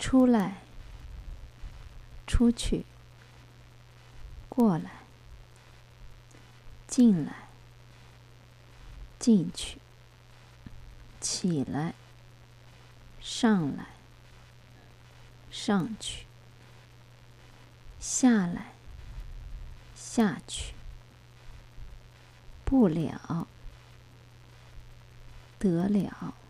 出来，出去，过来，进来，进去，起来，上来，上去，下来，下去，不了，得了。